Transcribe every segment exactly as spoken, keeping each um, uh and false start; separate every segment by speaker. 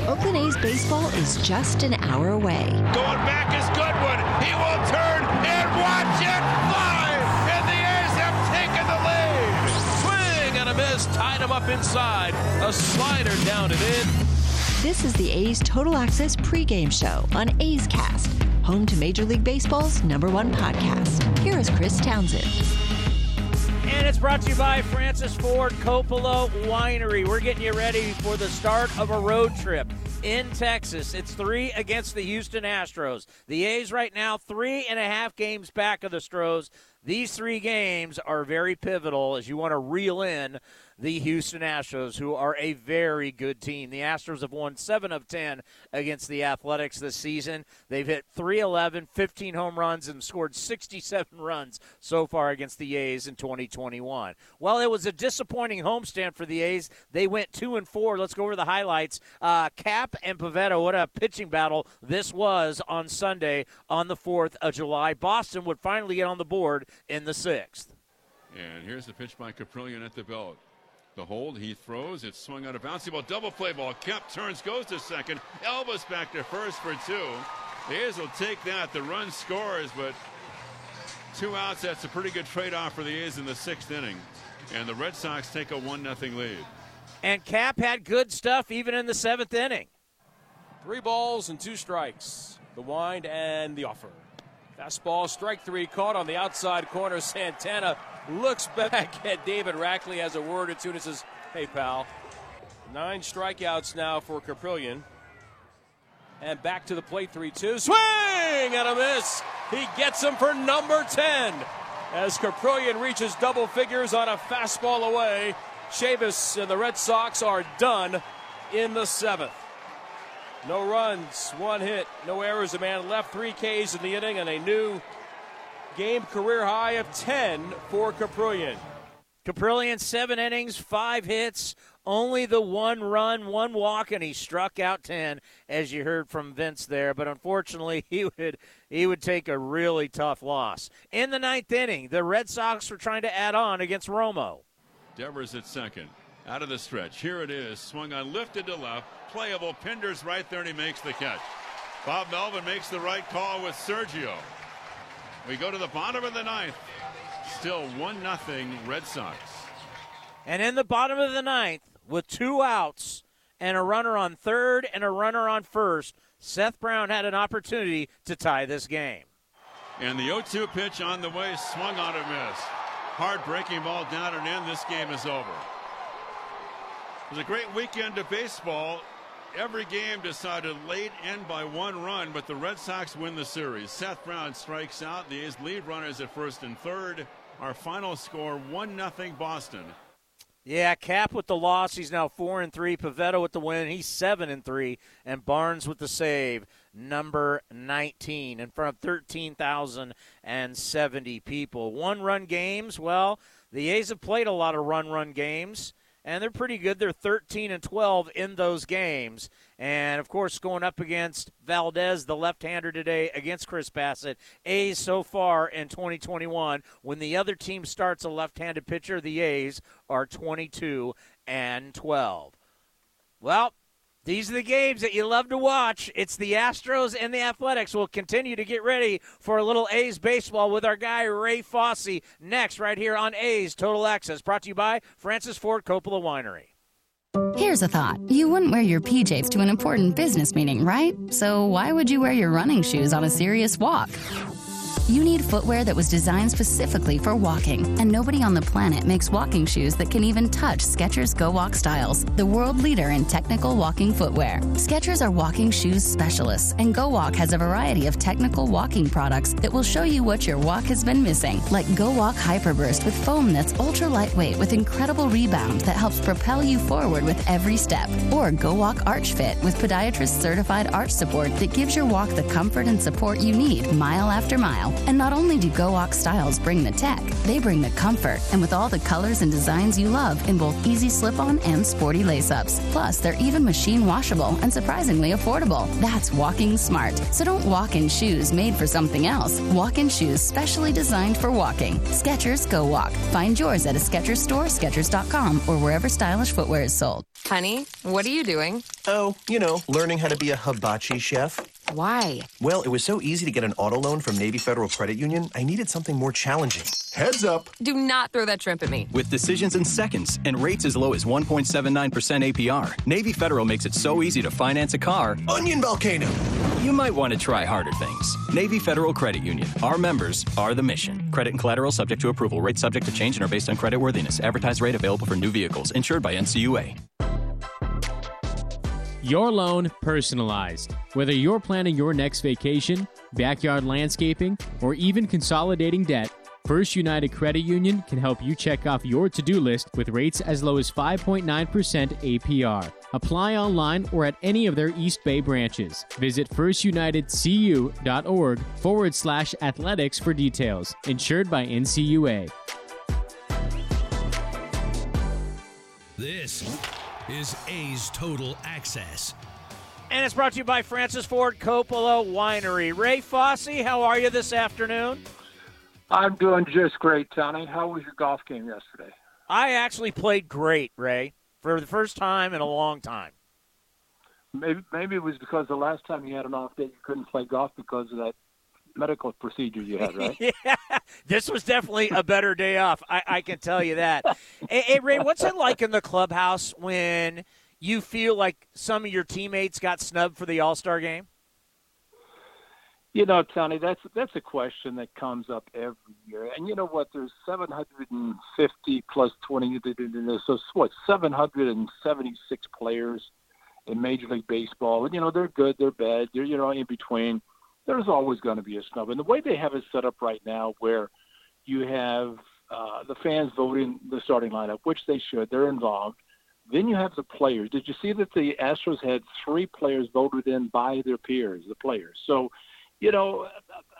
Speaker 1: Oakland A's baseball is just an hour away.
Speaker 2: Going back is Goodwin. He will turn and watch it fly. And the A's have taken the lead. Swing and a miss. Tied him up inside. A slider down and in.
Speaker 1: This is the A's Total Access pregame show on A's Cast, home to Major League Baseball's number one podcast. Here is Chris Townsend.
Speaker 3: And it's brought to you by Francis Ford Coppola Winery. We're getting you ready for the start of a road trip in Texas. It's three against the Houston Astros. The A's right now three and a half games back of the Stros. These three games are very pivotal as you want to reel in the Houston Astros, who are a very good team. The Astros have won seven of ten against the Athletics this season. They've hit three eleven, fifteen home runs, and scored sixty-seven runs so far against the A's in twenty twenty-one. Well, it was a disappointing homestand for the A's. They went two and four. Let's go over the highlights. Uh, Cap and Pivetta, what a pitching battle this was on Sunday on the fourth of July. Boston would finally get on the board in the sixth.
Speaker 4: And here's the pitch by Caprillion at the belt. The hold, he throws, it's swung out of bouncy ball, double play ball. Kemp turns, goes to second. Elvis back to first for two. The A's will take that. The run scores, but two outs, that's a pretty good trade-off for the A's in the sixth inning. And the Red Sox take a one nothing lead.
Speaker 3: And Cap had good stuff even in the seventh inning.
Speaker 5: Three balls and two strikes. The wind and the offer. Fastball, strike three, caught on the outside corner. Santana looks back at David Rackley, has a word or two, and says, hey, pal. Nine strikeouts now for Caprillion. And back to the plate, three two. Swing and a miss. He gets him for number ten. As Caprillion reaches double figures on a fastball away. Chavis and the Red Sox are done in the seventh. No runs, one hit, no errors. A man left, three Ks in the inning, and a new game career high of ten for Caprillion.
Speaker 3: Caprillion, seven innings, five hits, only the one run, one walk, and he struck out ten, as you heard from Vince there. But unfortunately, he would he would take a really tough loss. In the ninth inning, the Red Sox were trying to add on against Romo.
Speaker 4: Devers at second. Out of the stretch. Here it is. Swung on, lifted to left. Playable. Pinder's right there, and he makes the catch. Bob Melvin makes the right call with Sergio. We go to the bottom of the ninth. Still one nothing Red Sox.
Speaker 3: And in the bottom of the ninth, with two outs and a runner on third and a runner on first, Seth Brown had an opportunity to tie this game.
Speaker 4: And the oh two pitch on the way, swung on a miss. Hard breaking ball down and in. This game is over. It was a great weekend of baseball. Every game decided late, end by one run, but the Red Sox win the series. Seth Brown strikes out. The A's lead runners at first and third. Our final score, one nothing Boston.
Speaker 3: Yeah, Cap with the loss. He's now four and three. Pivetta with the win. He's seven and three. And Barnes with the save, number nineteen, in front of thirteen thousand seventy people. One-run games. Well, the A's have played a lot of run-run games, and they're pretty good. They're thirteen and twelve in those games. And, of course, going up against Valdez, the left-hander today, against Chris Bassett. A's so far in twenty twenty-one, when the other team starts a left-handed pitcher, the A's are twenty-two and twelve. Well, these are the games that you love to watch. It's the Astros and the Athletics. We'll continue to get ready for a little A's baseball with our guy Ray Fosse next right here on A's Total Access, brought to you by Francis Ford Coppola Winery.
Speaker 6: Here's a thought. You wouldn't wear your P Js to an important business meeting, right? So why would you wear your running shoes on a serious walk? You need footwear that was designed specifically for walking, and nobody on the planet makes walking shoes that can even touch Skechers Go Walk Styles, the world leader in technical walking footwear. Skechers are walking shoes specialists, and Go Walk has a variety of technical walking products that will show you what your walk has been missing, like Go Walk Hyperburst with foam that's ultra lightweight with incredible rebound that helps propel you forward with every step, or Go Walk Arch Fit with podiatrist certified arch support that gives your walk the comfort and support you need mile after mile. And not only do GoWalk styles bring the tech, they bring the comfort. And with all the colors and designs you love in both easy slip-on and sporty lace-ups. Plus, they're even machine washable and surprisingly affordable. That's walking smart. So don't walk in shoes made for something else. Walk in shoes specially designed for walking. Skechers Go Walk. Find yours at a Skechers store, Skechers dot com, or wherever stylish footwear is sold.
Speaker 7: Honey, what are you doing?
Speaker 8: Oh, you know, learning how to be a hibachi chef.
Speaker 7: Why?
Speaker 8: Well, it was so easy to get an auto loan from Navy Federal Credit Union, I needed something more challenging. Heads up.
Speaker 7: Do not throw that shrimp at me.
Speaker 9: With decisions in seconds and rates as low as one point seven nine percent A P R, Navy Federal makes it so easy to finance a car.
Speaker 8: Onion volcano.
Speaker 9: You might want to try harder things. Navy Federal Credit Union. Our members are the mission. Credit and collateral subject to approval. Rates subject to change and are based on credit worthiness. Advertised rate available for new vehicles. Insured by N C U A.
Speaker 10: Your loan personalized. Whether you're planning your next vacation, backyard landscaping, or even consolidating debt, First United Credit Union can help you check off your to-do list with rates as low as five point nine percent A P R. Apply online or at any of their East Bay branches. Visit firstunitedcu.org forward slash athletics for details. Insured by N C U A.
Speaker 11: This is A's Total Access.
Speaker 3: And it's brought to you by Francis Ford Coppola Winery. Ray Fosse, how are you this afternoon?
Speaker 12: I'm doing just great, Tony. How was your golf game yesterday?
Speaker 3: I actually played great, Ray, for the first time in a long time.
Speaker 12: Maybe maybe it was because the last time you had an off day, you couldn't play golf because of that medical procedure you had, right?
Speaker 3: Yeah, this was definitely a better day off. I, I can tell you that. hey, hey, Ray, what's it like in the clubhouse when you feel like some of your teammates got snubbed for the All-Star game?
Speaker 12: You know, Tony, that's that's a question that comes up every year. And you know what? There's seven hundred fifty plus twenty. So what? seven hundred seventy-six players in Major League Baseball. And you know, they're good, they're bad, they're you know in between. There's always going to be a snub. And the way they have it set up right now, where you have uh, the fans voting the starting lineup, which they should, they're involved. Then you have the players. Did you see that the Astros had three players voted in by their peers, the players? So, you know,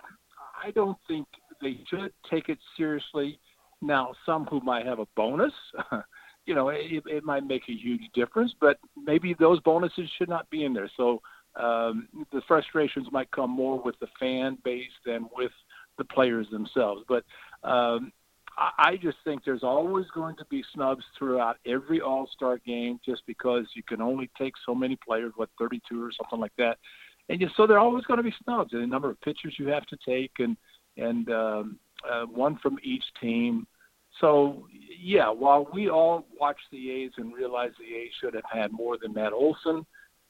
Speaker 12: I don't think they should take it seriously. Now, some who might have a bonus, you know, it, it might make a huge difference, but maybe those bonuses should not be in there. So um, the frustrations might come more with the fan base than with the players themselves. But um, I, I just think there's always going to be snubs throughout every All-Star game just because you can only take so many players, what, thirty-two or something like that. And just, so there are always going to be snubs, and the number of pitchers you have to take, and and um, uh, one from each team. So, yeah, while we all watch the A's and realize the A's should have had more than Matt Olson,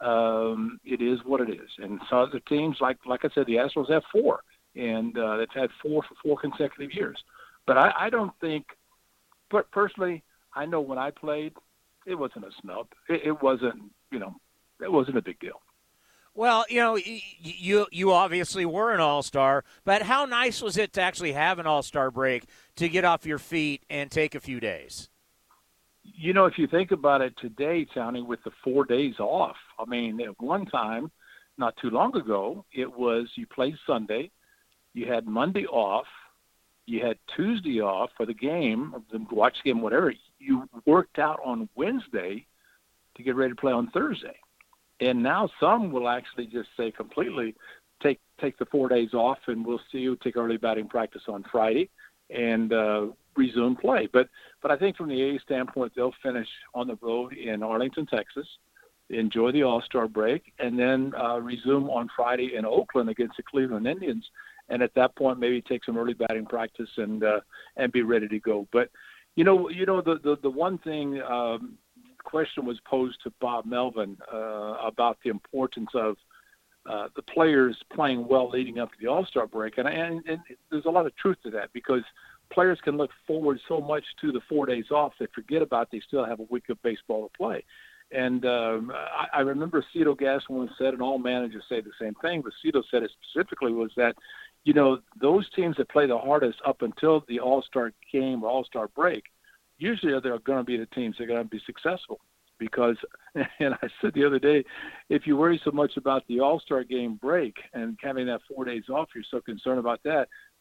Speaker 12: um, it is what it is. And so other teams, like like I said, the Astros have four, and uh, they've had four for four consecutive years. But I, I don't think, but personally, I know when I played, it wasn't a snub. It, it wasn't, you know, it wasn't a big deal.
Speaker 3: Well, you know, you you obviously were an all-star, but how nice was it to actually have an all-star break to get off your feet and take a few days?
Speaker 12: You know, if you think about it today, Tony, with the four days off, I mean, at one time, not too long ago, it was you played Sunday, you had Monday off, you had Tuesday off for the game, the watch game, whatever. You worked out on Wednesday to get ready to play on Thursday. And now some will actually just say completely take take the four days off, and we'll see you take early batting practice on Friday and uh, resume play. But but I think from the A's standpoint, they'll finish on the road in Arlington, Texas, enjoy the All-Star break, and then uh, resume on Friday in Oakland against the Cleveland Indians. And at that point, maybe take some early batting practice and uh, and be ready to go. But you know, you know the the, the one thing. Um, question was posed to Bob Melvin uh, about the importance of uh, the players playing well leading up to the All-Star break. And, and, and there's a lot of truth to that because players can look forward so much to the four days off they forget about they still have a week of baseball to play. And um, I, I remember Cito Gaston once said, and all managers say the same thing, but Cito said it specifically was that, you know, those teams that play the hardest up until the All-Star game or All-Star break, usually they're going to be the teams that are going to be successful because, and I said the other day, if you worry so much about the All-Star game break and having that four days off, you're so concerned about that,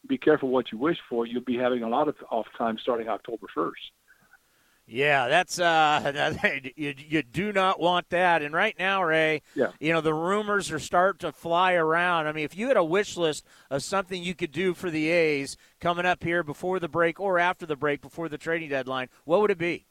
Speaker 12: be careful what you wish for. You'll be having a lot of off time starting October first.
Speaker 3: Yeah, that's uh, you, you do not want that. And right now, Ray,
Speaker 12: yeah.
Speaker 3: you know, the rumors are starting to fly around. I mean, if you had a wish list of something you could do for the A's coming up here before the break or after the break, before the trading deadline, what would it be?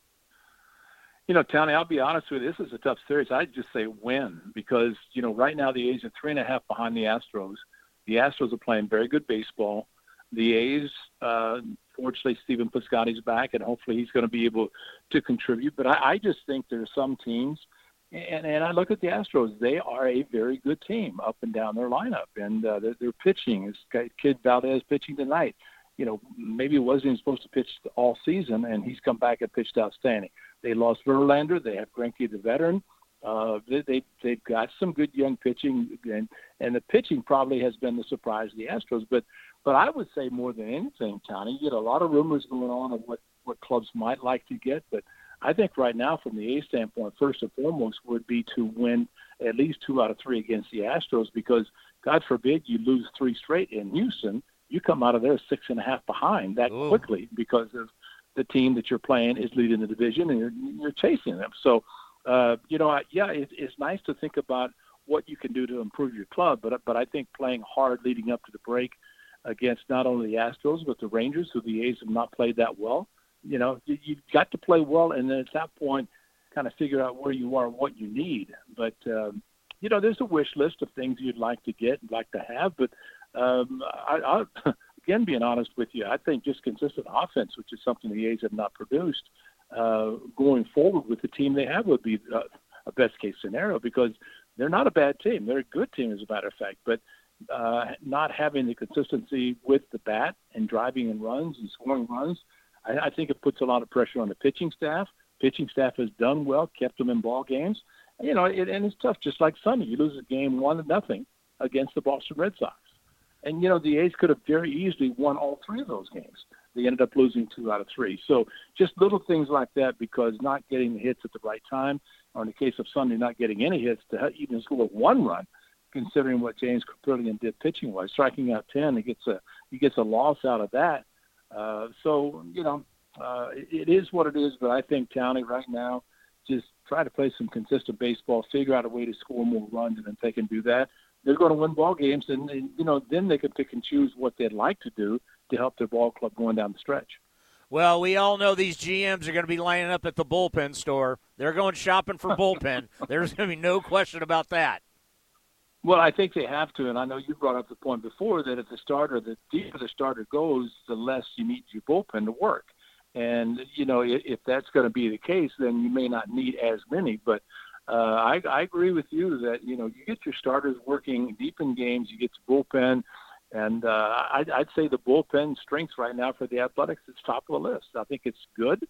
Speaker 12: You know, Tony, I'll be honest with you, this is a tough series. I'd just say win because, you know, right now the A's are three and a half behind the Astros. The Astros are playing very good baseball. The A's, uh, fortunately, Stephen Piscotty's back, and hopefully he's going to be able to contribute. But I, I just think there are some teams, and, and I look at the Astros, they are a very good team up and down their lineup. And uh, their, their pitching, is Kid Valdez pitching tonight. You know, maybe he wasn't even supposed to pitch all season, and he's come back and pitched outstanding. They lost Verlander. They have Greinke, the veteran. Uh, they, they, they've got some good young pitching, and, and the pitching probably has been the surprise of the Astros. But but I would say more than anything, Tony, you get a lot of rumors going on of what, what clubs might like to get. But I think right now, from the A standpoint, first and foremost would be to win at least two out of three against the Astros because, God forbid, you lose three straight in Houston. You come out of there six and a half behind that Ooh. quickly because of the team that you're playing is leading the division and you're, you're chasing them. So, uh, you know, yeah, it, it's nice to think about what you can do to improve your club, but but I think playing hard leading up to the break against not only the Astros but the Rangers, who the A's have not played that well, you know, you, you've got to play well, and then at that point kind of figure out where you are and what you need. But, um, you know, there's a wish list of things you'd like to get and like to have, but um, I, I again, being honest with you, I think just consistent offense, which is something the A's have not produced, uh, going forward with the team they have would be a, a best-case scenario because they're not a bad team. They're a good team, as a matter of fact. But uh, not having the consistency with the bat and driving in runs and scoring runs, I, I think it puts a lot of pressure on the pitching staff. Pitching staff has done well, kept them in ball games. You know, it, and it's tough, just like Sunday. You lose a game one to nothing against the Boston Red Sox. And, you know, the A's could have very easily won all three of those games. They ended up losing two out of three. So just little things like that because not getting the hits at the right time, or in the case of Sunday, not getting any hits to even score one run, considering what James Kaprielian did pitching-wise. Striking out ten, he gets a, he gets a loss out of that. Uh, so, you know, uh, it, it is what it is, but I think Townie right now just try to play some consistent baseball, figure out a way to score more runs, and if they can do that, they're going to win ball games, and, and you know then they can pick and choose what they'd like to do to help their ball club going down the stretch.
Speaker 3: Well, we all know these G Ms are going to be lining up at the bullpen store. They're going shopping for bullpen. There's going to be no question about that.
Speaker 12: Well, I think they have to, and I know you brought up the point before that if the starter, the deeper the starter goes, the less you need your bullpen to work. And, you know, if, if that's going to be the case, then you may not need as many, but Uh, I, I agree with you that, you know, you get your starters working deep in games, you get the bullpen, and uh, I'd, I'd say the bullpen strength right now for the Athletics is top of the list. I think it's good.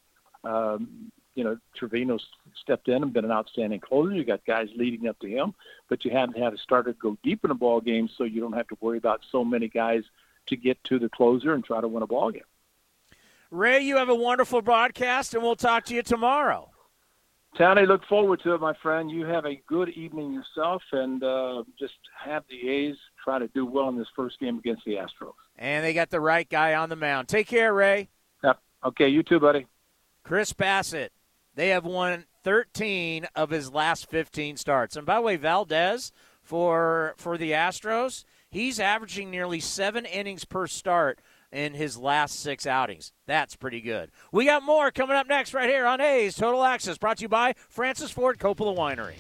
Speaker 12: Um, you know, Trevino's stepped in and been an outstanding closer. You got guys leading up to him, but you haven't had a starter go deep in a ball game, so you don't have to worry about so many guys to get to the closer and try to win a ball game.
Speaker 3: Ray, you have a wonderful broadcast, and we'll talk to you tomorrow.
Speaker 12: Townie, look forward to it, my friend. You have a good evening yourself, and uh, just have the A's try to do well in this first game against the Astros.
Speaker 3: And they got the right guy on the mound. Take care, Ray.
Speaker 12: Yep. Okay, you too, buddy.
Speaker 3: Chris Bassitt. They have won thirteen of his last fifteen starts. And by the way, Valdez, for for the Astros, he's averaging nearly seven innings per start in his last six outings. That's pretty good. We got more coming up next right here on A's Total Access, brought to you by Francis Ford Coppola Winery.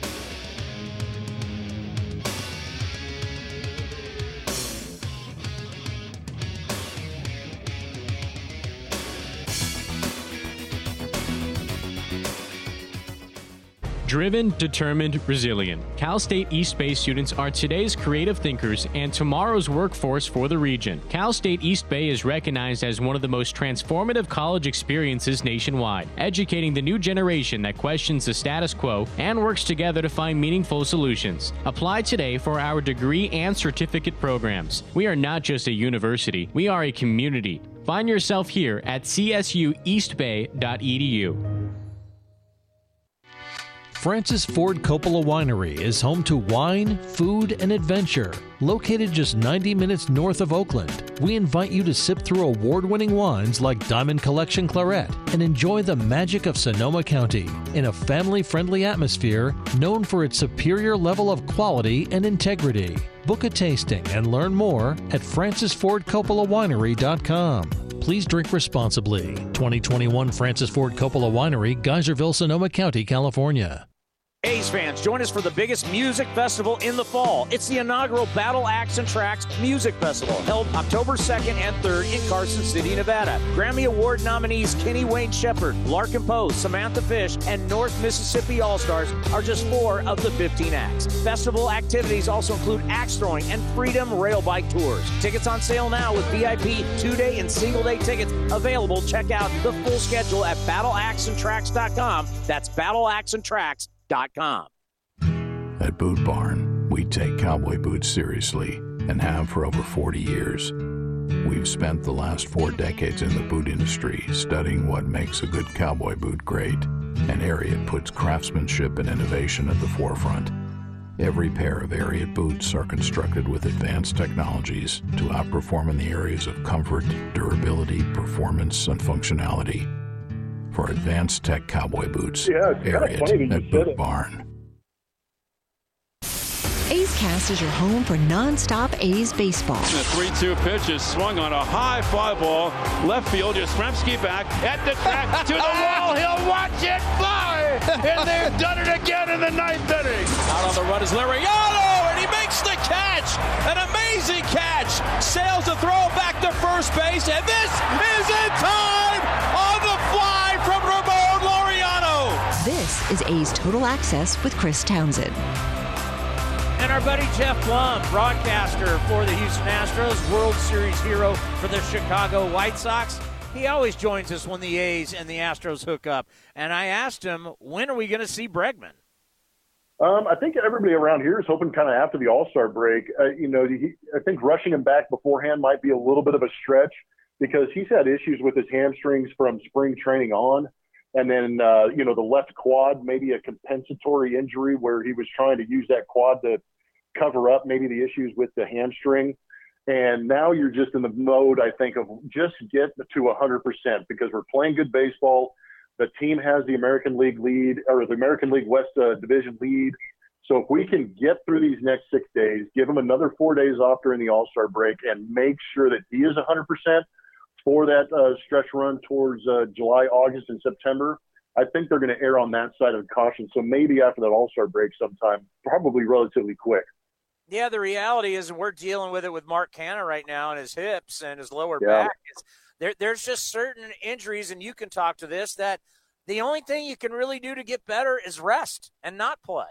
Speaker 10: Driven, determined, resilient. Cal State East Bay students are today's creative thinkers and tomorrow's workforce for the region. Cal State East Bay is recognized as one of the most transformative college experiences nationwide, educating the new generation that questions the status quo and works together to find meaningful solutions. Apply today for our degree and certificate programs. We are not just a university, we are a community. Find yourself here at c s u east bay dot e d u.
Speaker 13: Francis Ford Coppola Winery is home to wine, food, and adventure. Located just ninety minutes north of Oakland, we invite you to sip through award-winning wines like Diamond Collection Claret and enjoy the magic of Sonoma County in a family-friendly atmosphere known for its superior level of quality and integrity. Book a tasting and learn more at francis ford coppola winery dot com. Please drink responsibly. twenty twenty-one Francis Ford Coppola Winery, Geyserville, Sonoma County, California.
Speaker 3: A's fans, join us for the biggest music festival in the fall. It's the inaugural Battle Axe and Tracks Music Festival, held October second and third in Carson City, Nevada. Grammy Award nominees Kenny Wayne Shepherd, Larkin Poe, Samantha Fish, and North Mississippi All-Stars are just four of the fifteen acts. Festival activities also include axe throwing and Freedom Rail Bike tours. Tickets on sale now with V I P two-day and single-day tickets available. Check out the full schedule at battle axe and tracks dot com. That's battle axe and tracks dot com.
Speaker 14: At Boot Barn, we take cowboy boots seriously and have for over forty years. We've spent the last four decades in the boot industry studying what makes a good cowboy boot great, and Ariat puts craftsmanship and innovation at the forefront. Every pair of Ariat boots are constructed with advanced technologies to outperform in the areas of comfort, durability, performance, and functionality. For advanced tech cowboy boots,
Speaker 15: yeah,
Speaker 14: Ariat at Boot Barn.
Speaker 1: A's Cast is your home for nonstop A's baseball.
Speaker 4: The three two pitch is swung on a high fly ball. Left field, Yastrzemski back at the track to the wall. He'll watch it fly. And they've done it again in the ninth inning.
Speaker 5: Out on the run is Liriano, and he makes the catch. An amazing catch. Sails the throw back to first base, and this is in time on the fly from Ramon Laureano.
Speaker 1: This is A's Total Access with Chris Townsend.
Speaker 3: And our buddy Jeff Plum, broadcaster for the Houston Astros, World Series hero for the Chicago White Sox. He always joins us when the A's and the Astros hook up. And I asked him, when are we going to see Bregman?
Speaker 15: Um, I think everybody around here is hoping kind of after the All-Star break. Uh, you know, he, I think rushing him back beforehand might be a little bit of a stretch because he's had issues with his hamstrings from spring training on. And then, uh, you know, the left quad, maybe a compensatory injury where he was trying to use that quad to cover up maybe the issues with the hamstring. And now you're just in the mode, I think, of just get to one hundred percent because we're playing good baseball. The team has the American League lead or the American League West uh, Division lead. So if we can get through these next six days, give him another four days off during the All-Star break and make sure that he is one hundred percent for that uh, stretch run towards uh, July, August, and September, I think they're going to err on that side of caution. So maybe after that All-Star break sometime, probably relatively quick.
Speaker 3: Yeah, the reality is, and we're dealing with it with Mark Canha right now and his hips and his lower
Speaker 15: yeah.
Speaker 3: back. It's, there, there's just certain injuries, and you can talk to this, that the only thing you can really do to get better is rest and not play.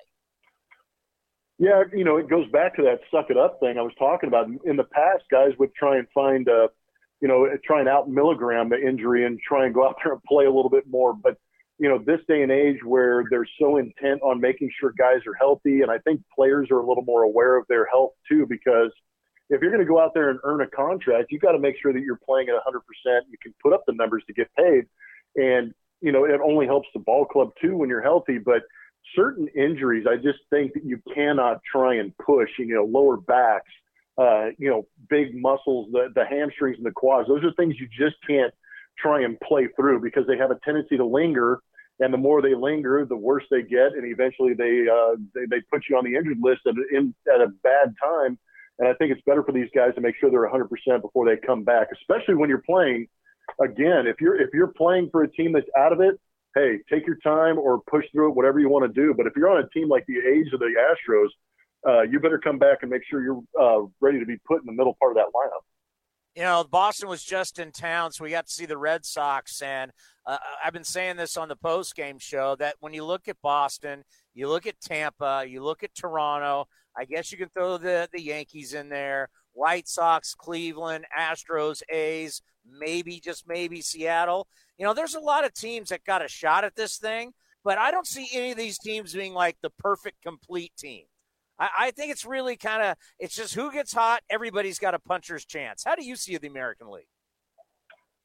Speaker 15: Yeah, you know, it goes back to that suck it up thing I was talking about. In the past, guys would try and find, uh, you know, try and out milligram the injury and try and go out there and play a little bit more. But, you know, this day and age where they're so intent on making sure guys are healthy, and I think players are a little more aware of their health too, because if you're going to go out there and earn a contract, you've got to make sure that you're playing at one hundred percent. You can put up the numbers to get paid. And, you know, it only helps the ball club too when you're healthy. But certain injuries, I just think that you cannot try and push, you know, lower backs, uh, you know, big muscles, the, the hamstrings and the quads. Those are things you just can't try and play through because they have a tendency to linger. And the more they linger, the worse they get. And eventually they, uh, they, they put you on the injured list at, in, at a bad time. And I think it's better for these guys to make sure they're one hundred percent before they come back, especially when you're playing. Again, if you're if you're playing for a team that's out of it, hey, take your time or push through it, whatever you want to do. But if you're on a team like the A's or the Astros, uh, you better come back and make sure you're uh, ready to be put in the middle part of that lineup.
Speaker 3: You know, Boston was just in town, so we got to see the Red Sox. And uh, I've been saying this on the post-game show that when you look at Boston, you look at Tampa, you look at Toronto, I guess you can throw the, the Yankees in there, White Sox, Cleveland, Astros, A's, maybe, just maybe Seattle. You know, there's a lot of teams that got a shot at this thing, but I don't see any of these teams being like the perfect, complete team. I, I think it's really kind of – it's just who gets hot, everybody's got a puncher's chance. How do you see the American League?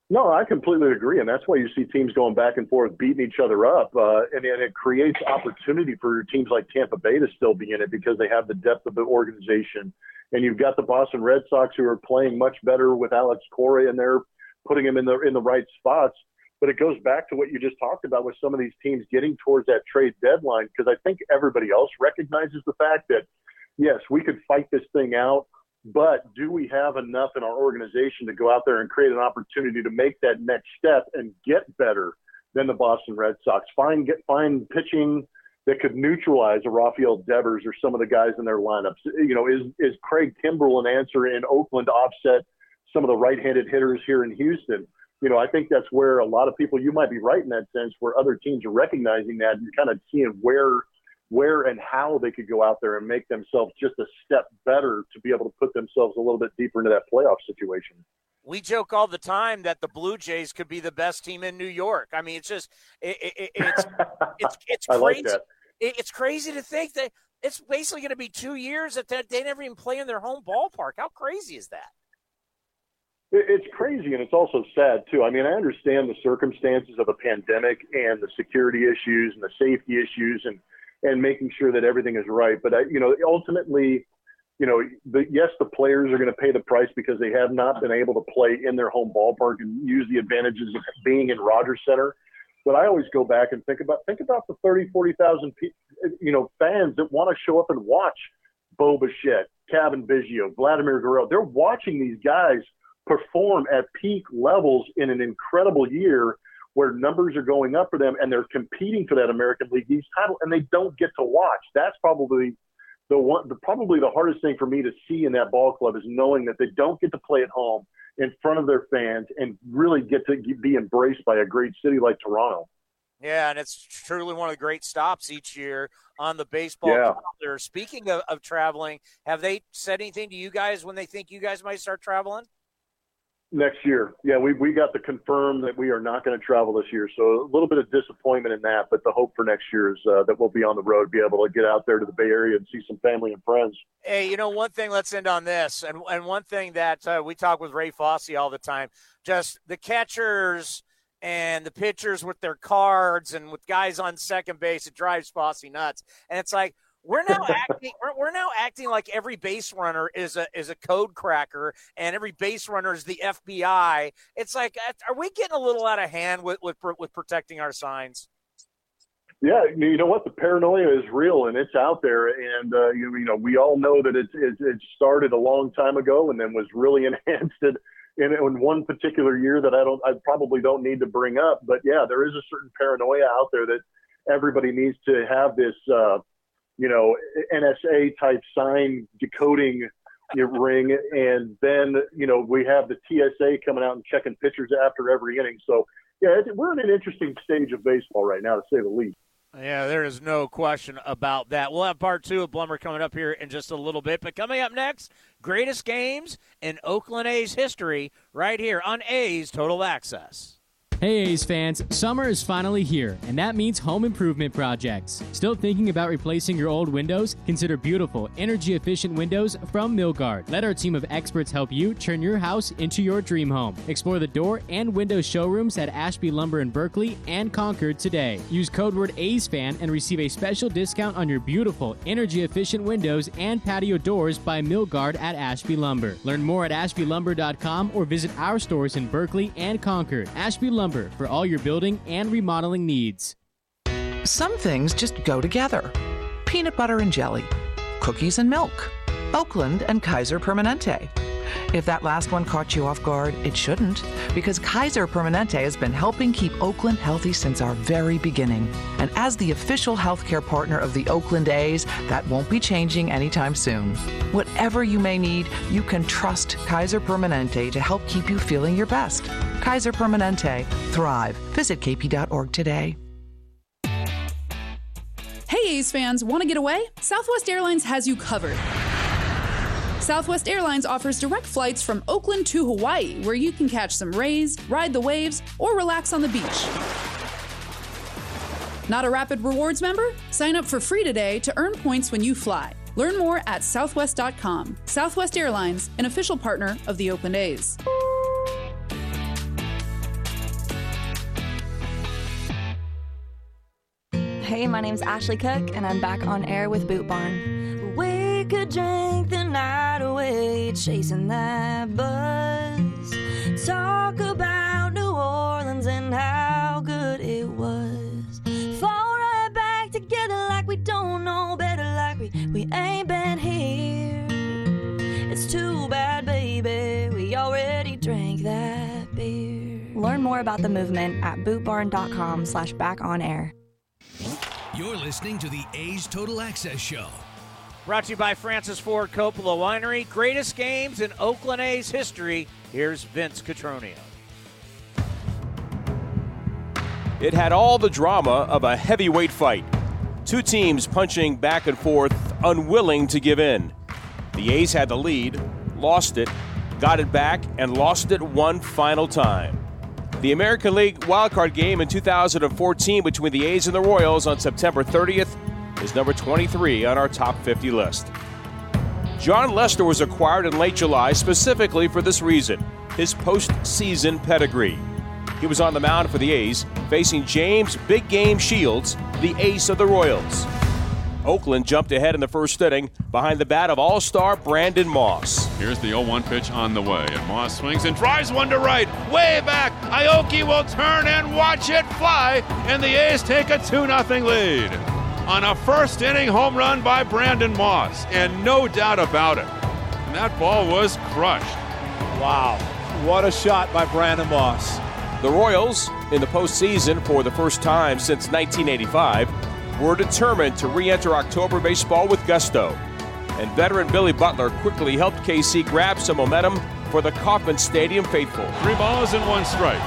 Speaker 15: No, I completely agree, and that's why you see teams going back and forth, beating each other up, uh, and, and it creates opportunity for teams like Tampa Bay to still be in it because they have the depth of the organization. And you've got the Boston Red Sox who are playing much better with Alex Cora, and they're putting him in the in the right spots. But it goes back to what you just talked about with some of these teams getting towards that trade deadline, because I think everybody else recognizes the fact that, yes, we could fight this thing out, but do we have enough in our organization to go out there and create an opportunity to make that next step and get better than the Boston Red Sox? Find get find pitching that could neutralize a Rafael Devers or some of the guys in their lineups. You know, is is Craig Kimbrell an answer in Oakland to offset some of the right-handed hitters here in Houston? You know, I think that's where a lot of people, you might be right in that sense, where other teams are recognizing that and kind of seeing where – where and how they could go out there and make themselves just a step better to be able to put themselves a little bit deeper into that playoff situation.
Speaker 3: We joke all the time that the Blue Jays could be the best team in New York. I mean, it's just it, it, it's it's it's crazy.
Speaker 15: I like that.
Speaker 3: It, it's crazy to think that it's basically going to be two years that they never even play in their home ballpark. How crazy is that?
Speaker 15: It's crazy, and it's also sad, too. I mean, I understand the circumstances of a pandemic and the security issues and the safety issues and and making sure that everything is right. But, I, you know, ultimately, you know, the, yes, the players are going to pay the price because they have not been able to play in their home ballpark and use the advantages of being in Rogers Center. But I always go back and think about think about the thirty, forty thousand, you know, fans that want to show up and watch Bo Bichette, Cavan Biggio, Vladimir Guerrero. They're watching these guys perform at peak levels in an incredible year where numbers are going up for them and they're competing for that American League East title, and they don't get to watch. That's probably the one, the, probably the hardest thing for me to see in that ball club is knowing that they don't get to play at home in front of their fans and really get to be embraced by a great city like Toronto.
Speaker 3: Yeah, and it's truly one of the great stops each year on the baseball
Speaker 15: yeah.
Speaker 3: calendar. Speaking of, of traveling, have they said anything to you guys when they think you guys might start traveling?
Speaker 15: Next year. Yeah, we we got to confirm that we are not going to travel this year. So a little bit of disappointment in that, but the hope for next year is uh, that we'll be on the road, be able to get out there to the Bay Area and see some family and friends.
Speaker 3: Hey, you know, one thing, let's end on this. And, and one thing that uh, we talk with Ray Fosse all the time, just the catchers and the pitchers with their cards and with guys on second base, it drives Fosse nuts. And it's like, We're now acting. We're, we're now acting like every base runner is a is a code cracker, and every base runner is the F B I. It's like, are we getting a little out of hand with with, with protecting our signs?
Speaker 15: Yeah, you know what? The paranoia is real, and it's out there. And uh, you, you know, we all know that it, it it started a long time ago, and then was really enhanced in, in one particular year that I don't, I probably don't need to bring up. But yeah, there is a certain paranoia out there that everybody needs to have this. Uh, you know, N S A type sign decoding your ring. And then, you know, we have the T S A coming out and checking pitchers after every inning. So, yeah, we're in an interesting stage of baseball right now, to say the least.
Speaker 3: Yeah, there is no question about that. We'll have part two of Blummer coming up here in just a little bit. But coming up next, greatest games in Oakland A's history right here on A's Total Access.
Speaker 10: Hey A's fans, summer is finally here, and that means home improvement projects. Still thinking about replacing your old windows? Consider beautiful, energy-efficient windows from Milgard. Let our team of experts help you turn your house into your dream home. Explore the door and window showrooms at Ashby Lumber in Berkeley and Concord today. Use code word A's Fan and receive a special discount on your beautiful, energy-efficient windows and patio doors by Milgard at Ashby Lumber. Learn more at ashby lumber dot com or visit our stores in Berkeley and Concord. Ashby Lumber, for all your building and remodeling needs.
Speaker 16: Some things just go together. Peanut butter and jelly, cookies and milk, Oakland and Kaiser Permanente. If that last one caught you off guard, it shouldn't, because Kaiser Permanente has been helping keep Oakland healthy since our very beginning. And as the official healthcare partner of the Oakland A's, that won't be changing anytime soon. Whatever you may need, you can trust Kaiser Permanente to help keep you feeling your best. Kaiser Permanente. Thrive. Visit k p dot org today.
Speaker 17: Hey A's fans, want to get away? Southwest Airlines has you covered. Southwest Airlines offers direct flights from Oakland to Hawaii, where you can catch some rays, ride the waves, or relax on the beach. Not a Rapid Rewards member? Sign up for free today to earn points when you fly. Learn more at southwest dot com. Southwest Airlines, an official partner of the Oakland A's.
Speaker 18: Hey, my name's Ashley Cook, and I'm back on air with Boot Barn. We could drink the night away, chasing that buzz. Talk about New Orleans and how good it was. Fall right back together like we don't know better, like we, we ain't been here. It's too bad, baby, we already drank that beer. Learn more about the movement at bootbarn.com slash back on air.
Speaker 11: You're listening to the A's Total Access Show.
Speaker 3: Brought to you by Francis Ford Coppola Winery. Greatest games in Oakland A's history. Here's Vince Cotroneo.
Speaker 5: It had all the drama of a heavyweight fight. Two teams punching back and forth, unwilling to give in. The A's had the lead, lost it, got it back, and lost it one final time. The American League wildcard game in two thousand fourteen between the A's and the Royals on September thirtieth is number twenty-three on our top fifty list. Jon Lester was acquired in late July specifically for this reason, his postseason pedigree. He was on the mound for the A's, facing James Big Game Shields, the ace of the Royals. Oakland jumped ahead in the first inning behind the bat of all-star Brandon Moss.
Speaker 4: Here's the oh one pitch on the way, and Moss swings and drives one to right, way back. Aoki will turn and watch it fly, and the A's take a two nothing lead on a first-inning home run by Brandon Moss, and no doubt about it, and that ball was crushed.
Speaker 19: Wow, what a shot by Brandon Moss.
Speaker 5: The Royals, in the postseason for the first time since nineteen eighty-five, were determined to re-enter October baseball with gusto. And veteran Billy Butler quickly helped K C grab some momentum for the Kauffman Stadium faithful.
Speaker 4: Three balls and one strike.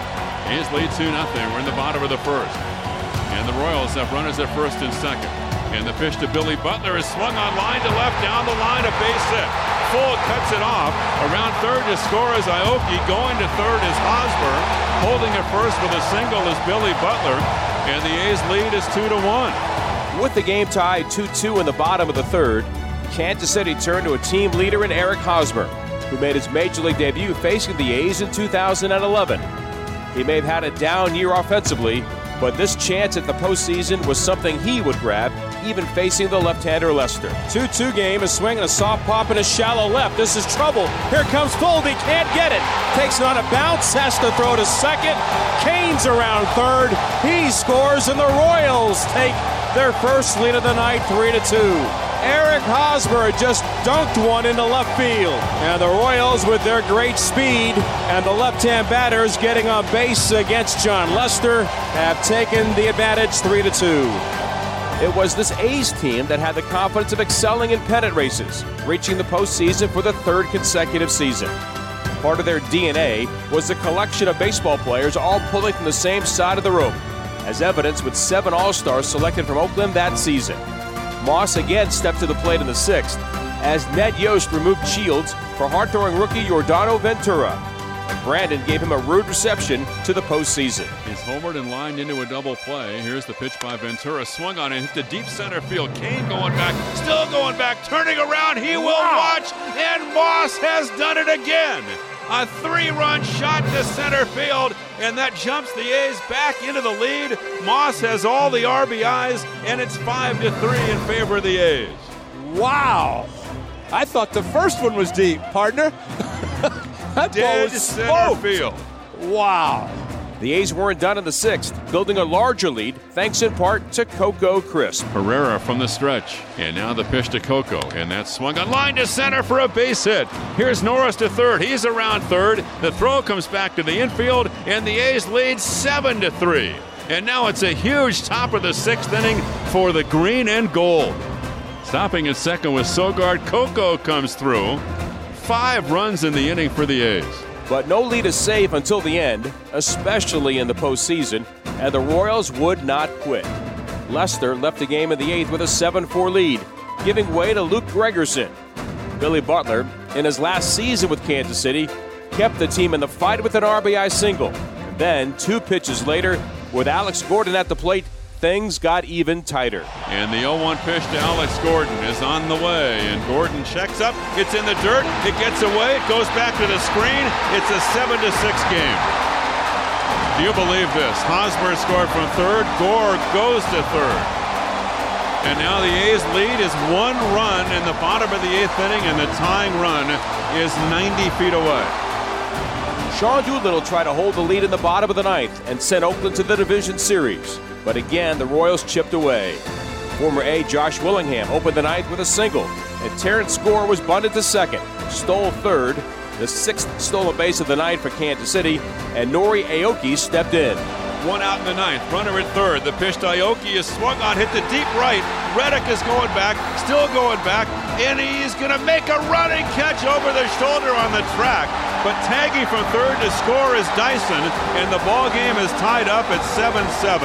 Speaker 4: A's lead two nothing. We're in the bottom of the first. And the Royals have runners at first and second. And the pitch to Billy Butler is swung on line to left, down the line, a base hit. Full cuts it off. Around third to score is Aoki. Going to third is Hosmer. Holding at first with a single is Billy Butler. And the A's lead is two to one.
Speaker 5: With the game tied two two in the bottom of the third, Kansas City turned to a team leader in Eric Hosmer, who made his Major League debut facing the A's in two thousand eleven. He may have had a down year offensively, but this chance at the postseason was something he would grab, even facing the left-hander Lester.
Speaker 19: two two game, a swing and a soft pop and a shallow left. This is trouble. Here comes Foldy, can't get it. Takes it on a bounce, has to throw to second. Kane's around third. He scores, and the Royals take their first lead of the night, three to two. Eric Hosmer just dunked one into left field. And the Royals, with their great speed and the left-hand batters getting on base against Jon Lester, have taken the advantage three to two.
Speaker 5: It was this A's team that had the confidence of excelling in pennant races, reaching the postseason for the third consecutive season. Part of their D N A was the collection of baseball players all pulling from the same side of the rope, as evidenced with seven All-Stars selected from Oakland that season. Moss again stepped to the plate in the sixth, as Ned Yost removed Shields for hard-throwing rookie Yordano Ventura. And Brandon gave him a rude reception to the postseason.
Speaker 4: He's homered and lined into a double play. Here's the pitch by Ventura. Swung on and hit to deep center field. Kane going back, still going back, turning around. He will wow. watch, and Moss has done it again. A three-run shot to center field, and that jumps the A's back into the lead. Moss has all the R B Is, and it's five to three in favor of the A's.
Speaker 19: Wow. I thought the first one was deep, partner. That
Speaker 4: Dead
Speaker 19: ball was
Speaker 4: center
Speaker 19: smoked.
Speaker 4: field.
Speaker 19: Wow.
Speaker 5: The A's weren't done in the sixth, building a larger lead thanks in part to Coco Crisp.
Speaker 4: Herrera from the stretch, and now the pitch to Coco, and that's swung on line to center for a base hit. Here's Norris to third. He's around third. The throw comes back to the infield, and the A's lead seven to three. And now it's a huge top of the sixth inning for the green and gold. Stopping at second with Sogard. Coco comes through. Five runs in the inning for the A's.
Speaker 5: But no lead is safe until the end, especially in the postseason, and the Royals would not quit. Lester left the game in the eighth with a seven four lead, giving way to Luke Gregerson. Billy Butler, in his last season with Kansas City, kept the team in the fight with an R B I single. Then, two pitches later, with Alex Gordon at the plate, things got even tighter.
Speaker 4: And the oh one pitch to Alex Gordon is on the way, and Gordon checks up. It's in the dirt. It gets away. It goes back to the screen. It's a seven to six game. Do you believe this? Hosmer scored from third. Gore goes to third. And now the A's lead is one run in the bottom of the eighth inning, and the tying run is ninety feet away.
Speaker 5: Sean Doolittle tried to hold the lead in the bottom of the ninth and sent Oakland to the division series. But again, the Royals chipped away. Former A Josh Willingham opened the ninth with a single, and Terrence Gore was bunted to second, stole third, the sixth stolen base of the night for Kansas City, and Nori Aoki stepped in.
Speaker 4: One out in the ninth, runner at third. The pitch to Aoki is swung on, hit the deep right. Reddick is going back, still going back, and he's going to make a running catch over the shoulder on the track. But tagging from third to score is Dyson, and the ball game is tied up at seven seven.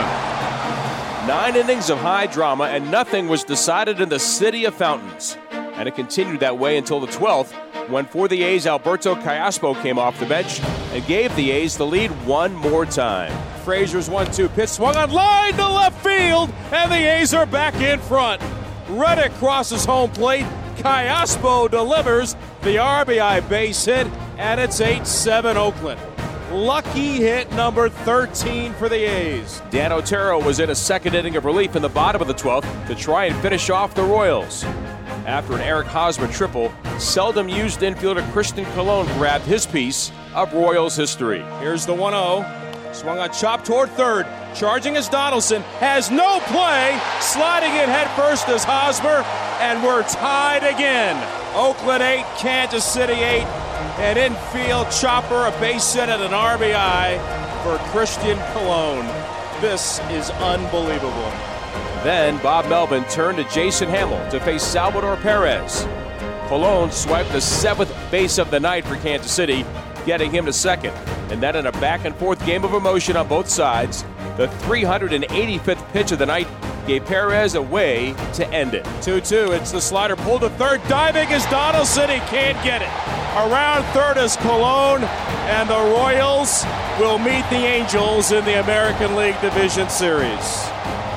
Speaker 5: Nine innings of high drama, and nothing was decided in the city of fountains. And it continued that way until the twelfth, when for the A's, Alberto Callaspo came off the bench and gave the A's the lead one more time. Frazier's one two pitch swung on line to left field, and the A's are back in front. Reddick crosses home plate. Callaspo delivers the R B I base hit, and it's eight seven Oakland. Lucky hit number thirteen for the A's. Dan Otero was in a second inning of relief in the bottom of the twelfth to try and finish off the Royals. After an Eric Hosmer triple, seldom used infielder Christian Colon grabbed his piece of Royals history. Here's the one oh. Swung on chop toward third. Charging as Donaldson. Has no play. Sliding in head first as Hosmer. And we're tied again. Oakland eight, Kansas City eight. An infield chopper, a base hit, and an R B I for Christian Colon. This is unbelievable. Then Bob Melvin turned to Jason Hamill to face Salvador Perez. Colon swiped the seventh base of the night for Kansas City, getting him to second. And then in a back-and-forth game of emotion on both sides, the three hundred eighty-fifth pitch of the night gave Perez a way to end it. two two, it's the slider pulled to third. Diving is Donaldson, he can't get it. Around third is Colon, and the Royals will meet the Angels in the American League Division Series.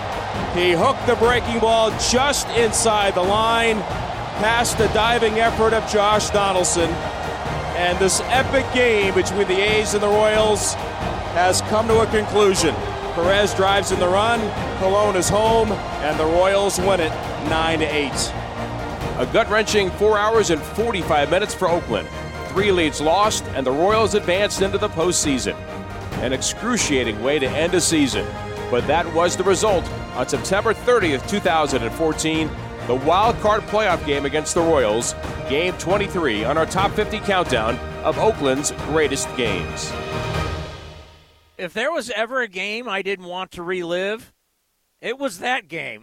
Speaker 5: He hooked the breaking ball just inside the line, past the diving effort of Josh Donaldson. And this epic game between the A's and the Royals has come to a conclusion. Perez drives in the run, Colon is home, and the Royals win it nine to eight. A gut-wrenching four hours and forty-five minutes for Oakland. Three leads lost, and the Royals advanced into the postseason. An excruciating way to end a season. But that was the result on September thirtieth, two thousand fourteen, the wild card playoff game against the Royals, game twenty-three on our top fifty countdown of Oakland's greatest games.
Speaker 3: If there was ever a game I didn't want to relive, it was that game.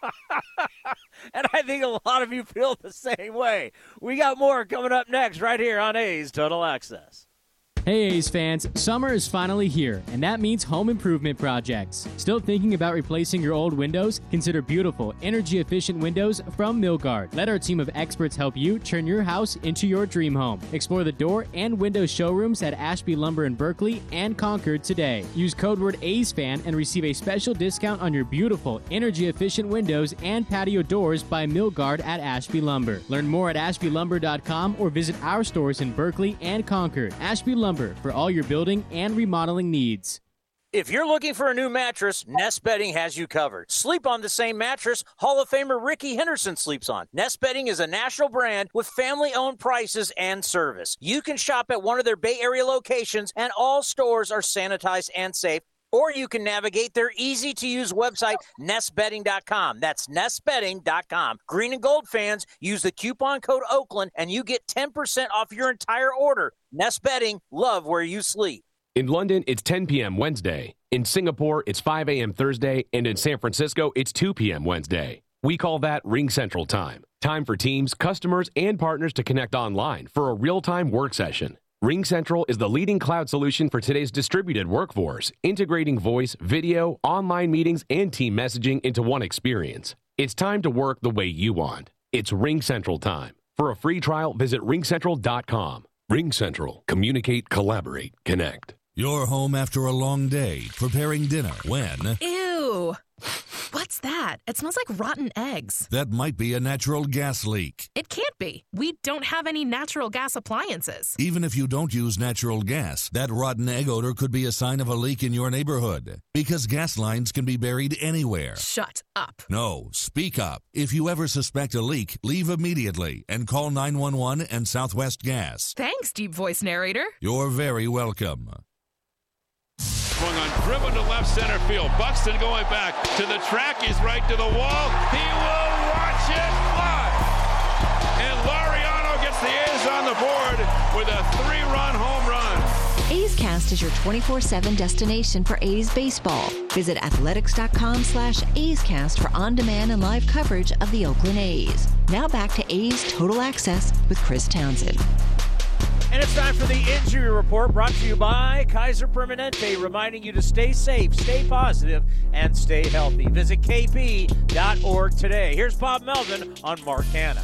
Speaker 3: And I think a lot of you feel the same way. We got more coming up next right here on A's Total Access.
Speaker 10: Hey A's fans, summer is finally here, and that means home improvement projects. Still thinking about replacing your old windows? Consider beautiful, energy-efficient windows from Milgard. Let our team of experts help you turn your house into your dream home. Explore the door and window showrooms at Ashby Lumber in Berkeley and Concord today. Use code word A's Fan and receive a special discount on your beautiful, energy-efficient windows and patio doors by Milgard at Ashby Lumber. Learn more at ashby lumber dot com or visit our stores in Berkeley and Concord. Ashby Lumber, for all your building and remodeling needs.
Speaker 3: If you're looking for a new mattress, Nest Bedding has you covered. Sleep on the same mattress Hall of Famer Ricky Henderson sleeps on. Nest Bedding is a national brand with family-owned prices and service. You can shop at one of their Bay Area locations, and all stores are sanitized and safe. Or you can navigate their easy-to-use website, nest bedding dot com. That's nest bedding dot com. Green and gold fans, use the coupon code Oakland, and you get ten percent off your entire order. Nest Bedding, love where you sleep.
Speaker 20: In London, it's ten p.m. Wednesday. In Singapore, it's five a.m. Thursday. And in San Francisco, it's two p.m. Wednesday. We call that Ring Central Time. Time for teams, customers, and partners to connect online for a real-time work session. Ring Central is the leading cloud solution for today's distributed workforce, integrating voice, video, online meetings, and team messaging into one experience. It's time to work the way you want. It's Ring Central time. For a free trial, visit ring central dot com.
Speaker 11: Ring Central. Communicate, collaborate, connect. You're home after a long day, preparing dinner when...
Speaker 21: Ew! What's that? It smells like rotten eggs.
Speaker 22: That might be a natural gas leak.
Speaker 21: It can't be. We don't have any natural gas appliances.
Speaker 22: Even if you don't use natural gas, that rotten egg odor could be a sign of a leak in your neighborhood. Because gas lines can be buried anywhere.
Speaker 21: Shut up.
Speaker 22: No, speak up. If you ever suspect a leak, leave immediately and call nine one one and Southwest Gas.
Speaker 21: Thanks, deep voice narrator.
Speaker 22: You're very welcome.
Speaker 4: Swung on, driven to left center field. Buxton going back to the track. He's right to the wall. He will watch it fly. And Laureano gets the A's on the board with a three-run home run.
Speaker 1: A's Cast is your twenty-four seven destination for A's baseball. Visit athletics.com slash A's Cast for on-demand and live coverage of the Oakland A's. Now back to A's Total Access with Chris Townsend.
Speaker 3: And it's time for the injury report, brought to you by Kaiser Permanente, reminding you to stay safe, stay positive, and stay healthy. Visit k p dot org today. Here's Bob Melvin on Mark Hanna.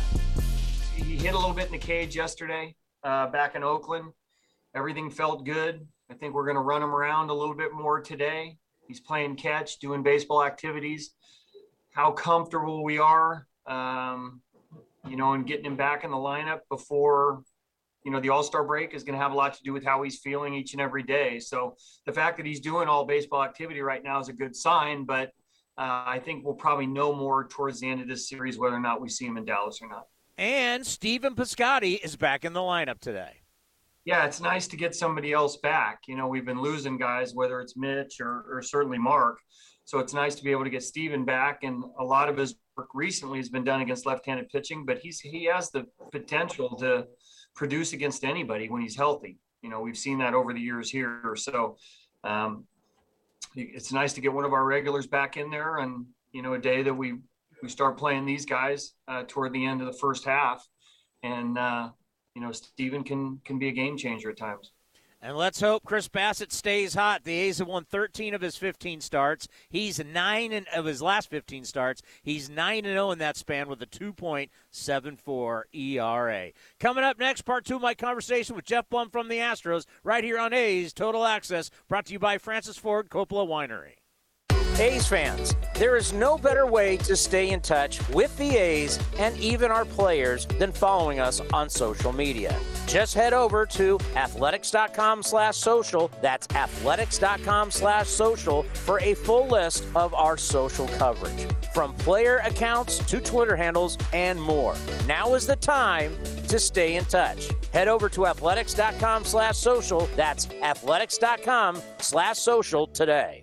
Speaker 23: He hit a little bit in the cage yesterday uh, back in Oakland. Everything felt good. I think we're going to run him around a little bit more today. He's playing catch, doing baseball activities. How comfortable we are, um, you know, and getting him back in the lineup before – you know, the All-Star break is going to have a lot to do with how he's feeling each and every day. So the fact that he's doing all baseball activity right now is a good sign, but uh, I think we'll probably know more towards the end of this series whether or not we see him in Dallas or not.
Speaker 3: And Stephen Piscotty is back in the lineup today.
Speaker 23: Yeah, it's nice to get somebody else back. You know, we've been losing guys, whether it's Mitch or, or certainly Mark. So it's nice to be able to get Stephen back. And a lot of his work recently has been done against left-handed pitching, but he's he has the potential to – produce against anybody when he's healthy. You know, we've seen that over the years here. So um, it's nice to get one of our regulars back in there. And, you know, a day that we, we start playing these guys uh, toward the end of the first half. And, uh, you know, Steven can, can be a game changer at times.
Speaker 3: And let's hope Chris Bassett stays hot. The A's have won thirteen of his fifteen starts. He's nine in, of his last fifteen starts. He's nine and oh in that span with a two point seven four E R A. Coming up next, part two of my conversation with Jeff Blum from the Astros, right here on A's Total Access, brought to you by Francis Ford Coppola Winery. A's fans, there is no better way to stay in touch with the A's and even our players than following us on social media. Just head over to athletics.com slash social. That's athletics.com slash social for a full list of our social coverage, from player accounts to Twitter handles and more. Now is the time to stay in touch. Head over to athletics.com slash social. That's athletics.com slash social today.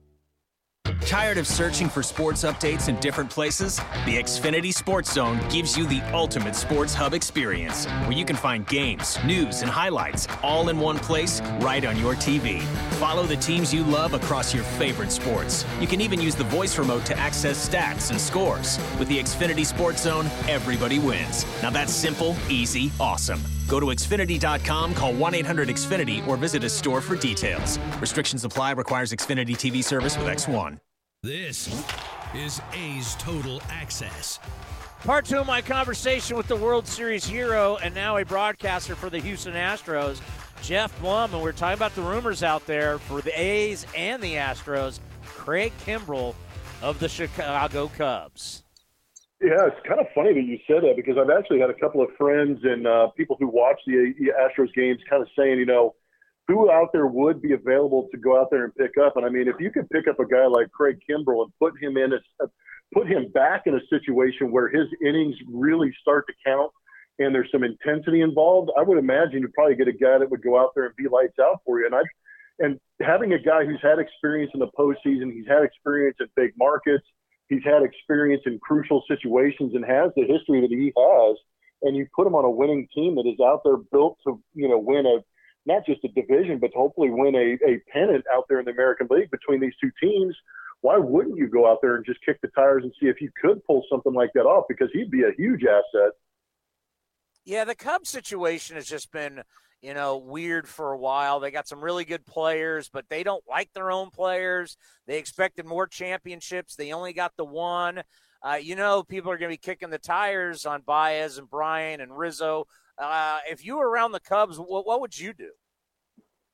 Speaker 9: Tired of searching for sports updates in different places? The Xfinity Sports Zone gives you the ultimate sports hub experience, where you can find games, news, and highlights all in one place right on your T V. Follow the teams you love across your favorite sports. You can even use the voice remote to access stats and scores. With the Xfinity Sports Zone, everybody wins. Now that's simple, easy, awesome. Go to Xfinity dot com, call one eight hundred X Finity, or visit a store for details. Restrictions apply. Requires Xfinity T V service with X one.
Speaker 11: This is A's Total Access.
Speaker 3: Part two of my conversation with the World Series hero and now a broadcaster for the Houston Astros, Jeff Blum, and we're talking about the rumors out there for the A's and the Astros, Craig Kimbrell of the Chicago Cubs.
Speaker 15: Yeah, it's kind of funny that you said that, because I've actually had a couple of friends and uh, people who watch the Astros games kind of saying, you know, who out there would be available to go out there and pick up. And I mean, if you could pick up a guy like Craig Kimbrell and put him in a, put him back in a situation where his innings really start to count and there's some intensity involved, I would imagine you'd probably get a guy that would go out there and be lights out for you. And I, and having a guy who's had experience in the postseason, he's had experience in big markets, he's had experience in crucial situations, and has the history that he has, and you put him on a winning team that is out there built to, you know, win a, not just a division, but to hopefully win a, a pennant out there in the American League between these two teams, why wouldn't you go out there and just kick the tires and see if you could pull something like that off? Because he'd be a huge asset.
Speaker 3: Yeah, the Cubs situation has just been, you know, weird for a while. They got some really good players, but they don't like their own players. They expected more championships. They only got the one. Uh, you know, people are going to be kicking the tires on Baez and Bryant and Rizzo. Uh, if you were around the Cubs, what, what would you do?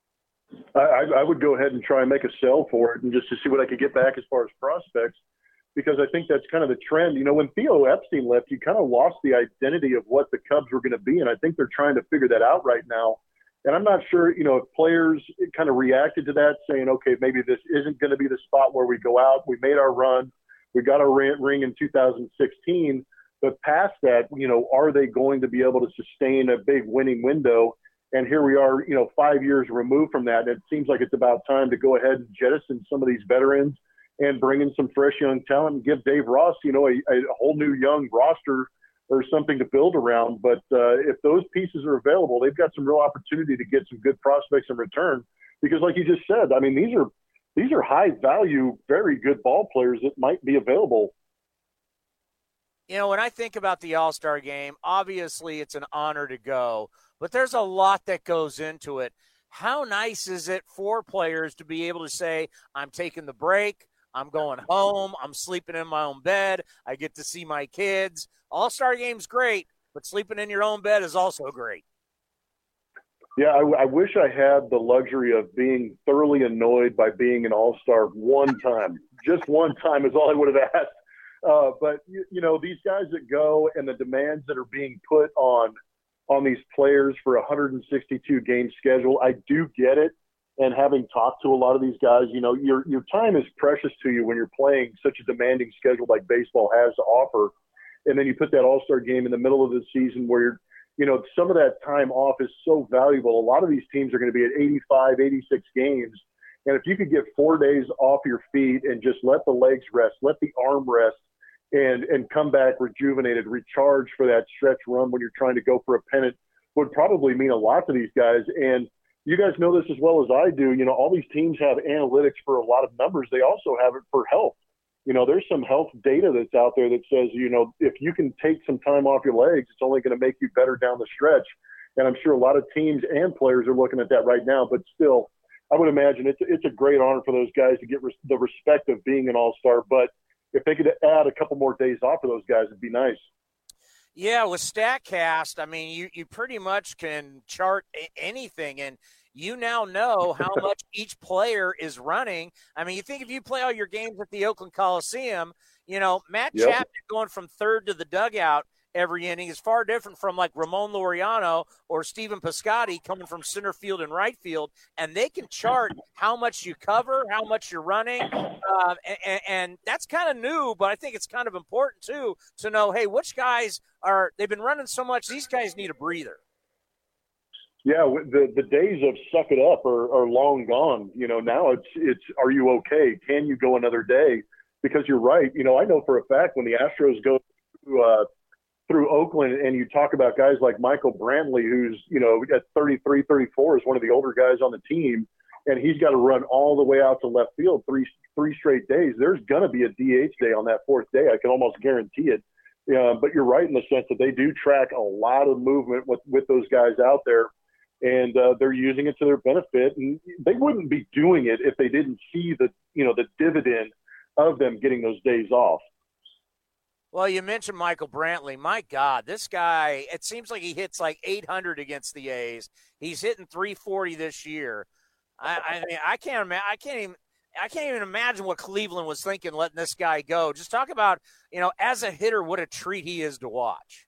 Speaker 15: I, I would go ahead and try and make a sell for it, and just to see what I could get back as far as prospects. because I think that's kind of the trend. You know, when Theo Epstein left, you kind of lost the identity of what the Cubs were going to be, and I think they're trying to figure that out right now. And I'm not sure, you know, if players kind of reacted to that, saying, okay, maybe this isn't going to be the spot where we go out. We made our run. We got our ring in two thousand sixteen. But past that, you know, are they going to be able to sustain a big winning window? And here we are, you know, five years removed from that. And it seems like it's about time to go ahead and jettison some of these veterans and bring in some fresh young talent and give Dave Ross, you know, a, a whole new young roster or something to build around. But uh, if those pieces are available, they've got some real opportunity to get some good prospects in return. Because like you just said, I mean, these are these are high value, very good ball players that might be available.
Speaker 3: You know, when I think about the All-Star game, obviously it's an honor to go, but there's a lot that goes into it. How nice is it for players to be able to say, I'm taking the break, I'm going home, I'm sleeping in my own bed, I get to see my kids. All-Star game's great, but sleeping in your own bed is also great.
Speaker 15: Yeah, I, I wish I had the luxury of being thoroughly annoyed by being an All-Star one time. Just one time is all I would have asked. Uh, but, you, you know, these guys that go and the demands that are being put on on these players for a one hundred sixty-two game schedule, I do get it. And having talked to a lot of these guys, you know, your your time is precious to you when you're playing such a demanding schedule like baseball has to offer. And then you put that All-Star game in the middle of the season where you're, you know, some of that time off is so valuable. A lot of these teams are going to be at eighty-five, eighty-six games. And if you could get four days off your feet and just let the legs rest, let the arm rest, and and come back rejuvenated, recharged for that stretch run when you're trying to go for a pennant, would probably mean a lot to these guys. And you guys know this as well as I do. You know, all these teams have analytics for a lot of numbers. They also have it for health. You know, there's some health data that's out there that says, you know, if you can take some time off your legs, it's only going to make you better down the stretch. And I'm sure a lot of teams and players are looking at that right now. But still, I would imagine it's, it's a great honor for those guys to get res- the respect of being an all-star. But if they could add a couple more days off of those guys, it'd be nice.
Speaker 3: Yeah, with StatCast, I mean, you, you pretty much can chart anything, and you now know how much each player is running. I mean, you think if you play all your games at the Oakland Coliseum, you know, Matt
Speaker 15: Yep.
Speaker 3: Chapman going from third to the dugout every inning is far different from like Ramon Laureano or Stephen Piscotty coming from center field and right field, and they can chart how much you cover, how much you're running, uh, and, and that's kind of new, but I think it's kind of important too to know, hey, which guys are – they've been running so much, these guys need a breather.
Speaker 15: Yeah, the the days of suck it up are, are long gone. You know, now it's it's are you okay? Can you go another day? Because you're right. You know, I know for a fact when the Astros go through, uh, through Oakland and you talk about guys like Michael Brantley, who's, you know, at thirty-three, thirty-four is one of the older guys on the team, and he's got to run all the way out to left field three three straight days. There's going to be a D H day on that fourth day. I can almost guarantee it. Uh, but you're right in the sense that they do track a lot of movement with, with those guys out there. And uh, they're using it to their benefit, and they wouldn't be doing it if they didn't see the, you know, the dividend of them getting those days off.
Speaker 3: Well, you mentioned Michael Brantley. My God, this guy, it seems like he hits like eight hundred against the A's. He's hitting three forty this year. I, I mean, I can't imagine. I can't even. I can't even imagine what Cleveland was thinking letting this guy go. Just talk about, you know, as a hitter, what a treat he is to watch.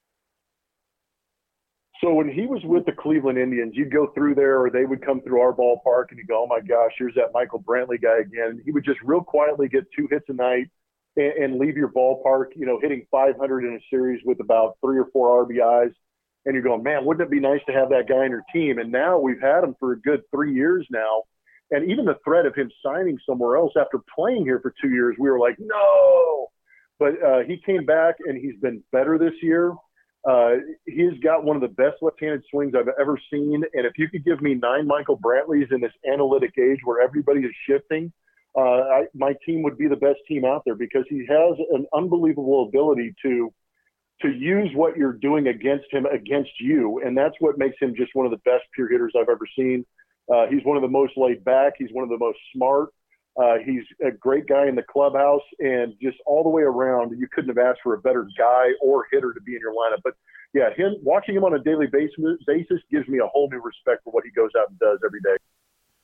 Speaker 15: So when he was with the Cleveland Indians, you'd go through there, or they would come through our ballpark, and you go, oh my gosh, here's that Michael Brantley guy again. He would just real quietly get two hits a night and, and leave your ballpark, you know, hitting five hundred in a series with about three or four R B Is. And you're going, man, wouldn't it be nice to have that guy in your team? And now we've had him for a good three years now. And even the threat of him signing somewhere else after playing here for two years, we were like, no. But uh, he came back, and he's been better this year. Uh, he's got one of the best left-handed swings I've ever seen. And if you could give me nine Michael Brantleys in this analytic age where everybody is shifting, uh, I, my team would be the best team out there, because he has an unbelievable ability to to use what you're doing against him against you. And that's what makes him just one of the best pure hitters I've ever seen. Uh, he's one of the most laid back. He's one of the most smart. Uh, he's a great guy in the clubhouse, and just all the way around, you couldn't have asked for a better guy or hitter to be in your lineup. But yeah, him watching him on a daily basis, basis gives me a whole new respect for what he goes out and does every day.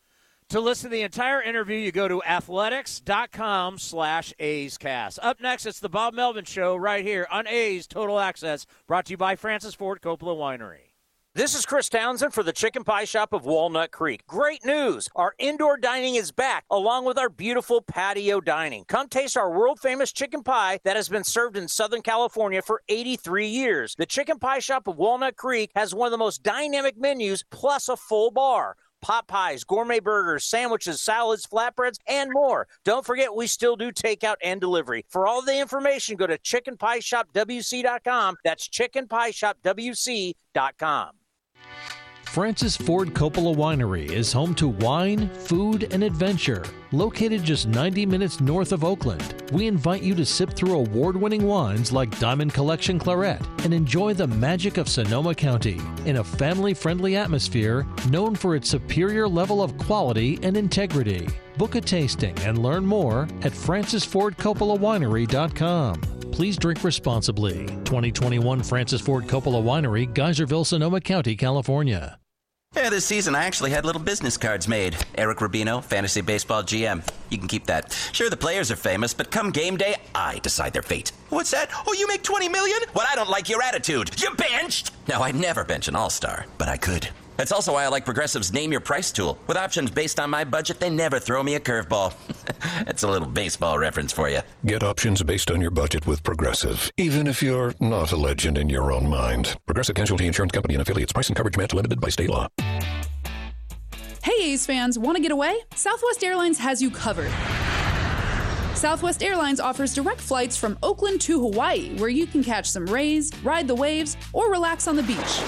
Speaker 3: To listen to the entire interview, you go to athletics.com slash A's Cast. Up next, it's the Bob Melvin Show right here on A's Total Access, brought to you by Francis Ford Coppola Winery.
Speaker 2: This is Chris Townsend for the Chicken Pie Shop of Walnut Creek. Great news! Our indoor dining is back, along with our beautiful patio dining. Come taste our world-famous chicken pie that has been served in Southern California for eighty-three years. The Chicken Pie Shop of Walnut Creek has one of the most dynamic menus, plus a full bar. Pot pies, gourmet burgers, sandwiches, salads, flatbreads, and more. Don't forget, we still do takeout and delivery. For all the information, go to chicken pie shop w c dot com. That's chicken pie shop w c dot com.
Speaker 13: Francis Ford Coppola Winery is home to wine, food, and adventure. Located just ninety minutes north of Oakland, we invite you to sip through award-winning wines like Diamond Collection Claret and enjoy the magic of Sonoma County in a family-friendly atmosphere known for its superior level of quality and integrity. Book a tasting and learn more at francis ford coppola winery dot com. Please drink responsibly. twenty twenty-one Francis Ford Coppola Winery, Geyserville, Sonoma County, California.
Speaker 6: Yeah, this season I actually had little business cards made. Eric Rubino, Fantasy Baseball G M. You can keep that. Sure, the players are famous, but come game day, I decide their fate. What's that? Oh, you make twenty million dollars? Well, I don't like your attitude. You benched! No, I'd never bench an all-star, but I could. That's also why I like Progressive's Name Your Price tool. With options based on my budget, they never throw me a curveball. That's a little baseball reference for you.
Speaker 7: Get options based on your budget with Progressive, even if you're not a legend in your own mind. Progressive Casualty Insurance Company and Affiliates. Price and coverage match limited by state law.
Speaker 17: Hey A's fans, want to get away? Southwest Airlines has you covered. Southwest Airlines offers direct flights from Oakland to Hawaii, where you can catch some rays, ride the waves, or relax on the beach.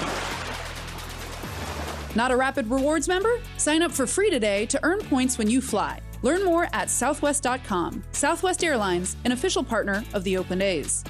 Speaker 17: Not a Rapid Rewards member? Sign up for free today to earn points when you fly. Learn more at southwest dot com. Southwest Airlines, an official partner of the Oakland A's.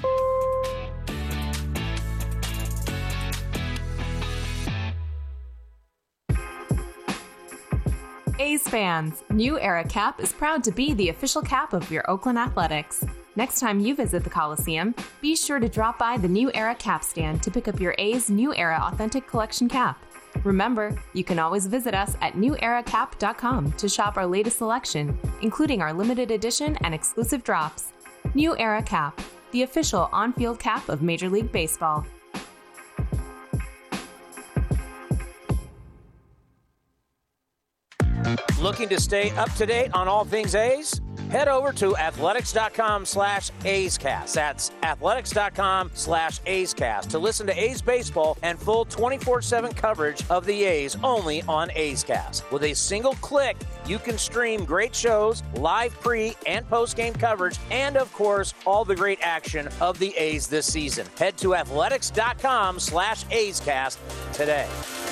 Speaker 24: A's fans, New Era Cap is proud to be the official cap of your Oakland Athletics. Next time you visit the Coliseum, be sure to drop by the New Era Cap stand to pick up your A's New Era Authentic Collection cap. Remember, you can always visit us at new era cap dot com to shop our latest selection, including our limited edition and exclusive drops. New Era Cap, the official on-field cap of Major League Baseball.
Speaker 2: Looking to stay up to date on all things A's? Head over to athletics.com slash A's Cast. That's athletics.com slash A's Cast to listen to A's baseball and full twenty-four seven coverage of the A's only on A's Cast. With a single click, you can stream great shows, live pre- and post-game coverage, and, of course, all the great action of the A's this season. Head to athletics.com slash A's Cast today.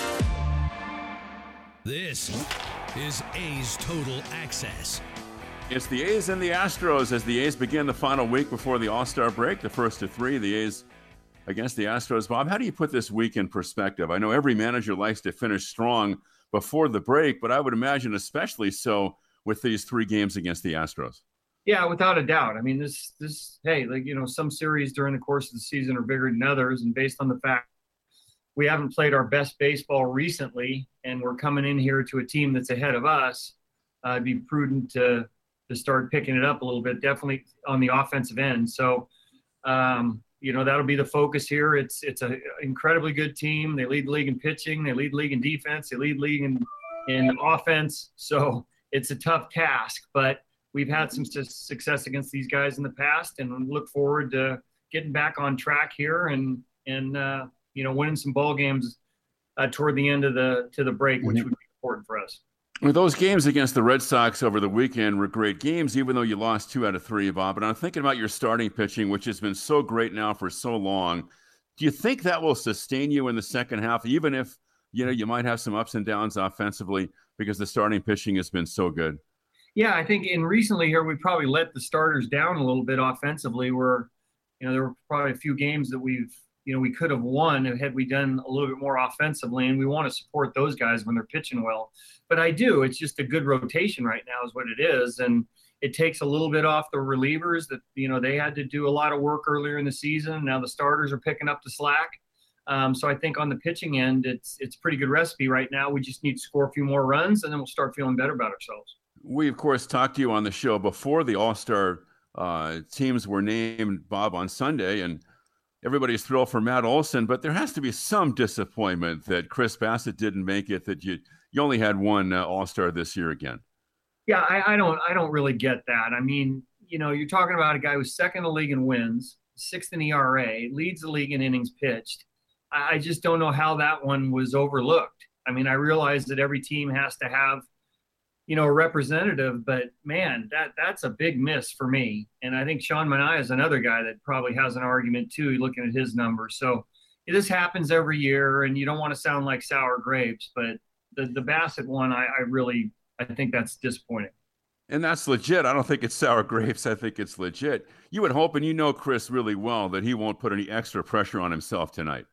Speaker 11: This is A's Total Access.
Speaker 4: It's the A's and the Astros as the A's begin the final week before the All-Star break, the first of three, the A's against the Astros. Bob, how do you put this week in perspective? I know every manager likes to finish strong before the break, but I would imagine especially so with these three games against the Astros.
Speaker 23: Yeah, without a doubt. I mean, this, this, hey, like, you know, some series during the course of the season are bigger than others, and based on the fact we haven't played our best baseball recently, and we're coming in here to a team that's ahead of us, uh, it'd be prudent to to start picking it up a little bit, definitely on the offensive end. So, um, you know, that'll be the focus here. It's it's an incredibly good team. They lead the league in pitching. They lead the league in defense. They lead the league in, in offense. So it's a tough task, but we've had some su- success against these guys in the past, and look forward to getting back on track here and, and uh, you know, winning some ball games uh, toward the end of the to the break, which mm-hmm. would be important for us.
Speaker 4: Well, those games against the Red Sox over the weekend were great games, even though you lost two out of three, Bob. And I'm thinking about your starting pitching, which has been so great now for so long. Do you think that will sustain you in the second half, even if, you know, you might have some ups and downs offensively because the starting pitching has been so good?
Speaker 23: Yeah, I think in recently here, we probably let the starters down a little bit offensively, where, you know, there were probably a few games that we've, you know, we could have won had we done a little bit more offensively, and we want to support those guys when they're pitching well. But I do. It's just a good rotation right now is what it is, and it takes a little bit off the relievers that, you know, they had to do a lot of work earlier in the season. Now the starters are picking up the slack. Um, so I think on the pitching end, it's it's a pretty good recipe right now. We just need to score a few more runs, and then we'll start feeling better about ourselves.
Speaker 4: We, of course, talked to you on the show before the All-Star uh, teams were named, Bob, on Sunday, and everybody's thrilled for Matt Olson, but there has to be some disappointment that Chris Bassitt didn't make it, that you you only had one uh, All-Star this year again.
Speaker 23: Yeah, I, I don't I don't really get that. I mean, you know, you're talking about a guy who's second in the league in wins, sixth in E R A, leads the league in innings pitched. I just don't know how that one was overlooked. I mean, I realize that every team has to have, you know, a representative, but man, that that's a big miss for me. And I think Sean Manaea is another guy that probably has an argument too, looking at his numbers. So this happens every year, and you don't want to sound like sour grapes, but the, the Bassitt one, I, I really, I think that's disappointing.
Speaker 4: And that's legit. I don't think it's sour grapes. I think it's legit. You would hope, and you know Chris really well, that he won't put any extra pressure on himself tonight.